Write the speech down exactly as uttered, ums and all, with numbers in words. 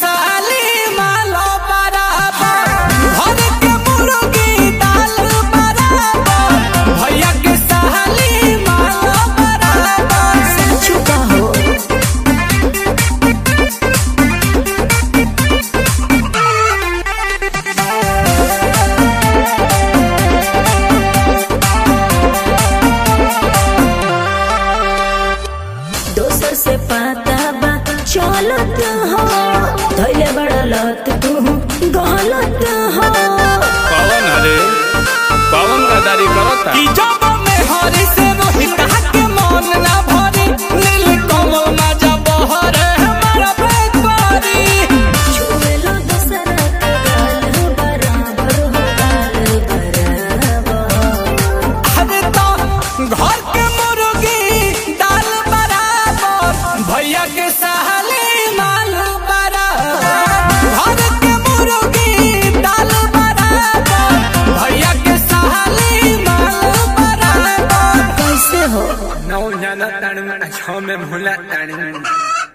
साली मालो बराबर, घर के मुर्गी दाल बराबर, भैया के साली मालो बराबर। चुका हो दोसर से पाता बा चलत हो, धैले बड़ा लत तू गलत हो। कौन हरे कौन गदारी करता कि जब में हरी से रोहित के मन ना भरी, नील कमल मजा बहरे हमारा बेकारी। छुएलो दोसर के गाल बराबर हो गाल बराबर। अरे तो घर के मुर्गी दाल बराबर, भैया के साली माल बराबर, घर के मुर्गी दाल बराबर, भैया के साली माल बराबर। कैसे हो नौ जाना तान में छौ में भूला तान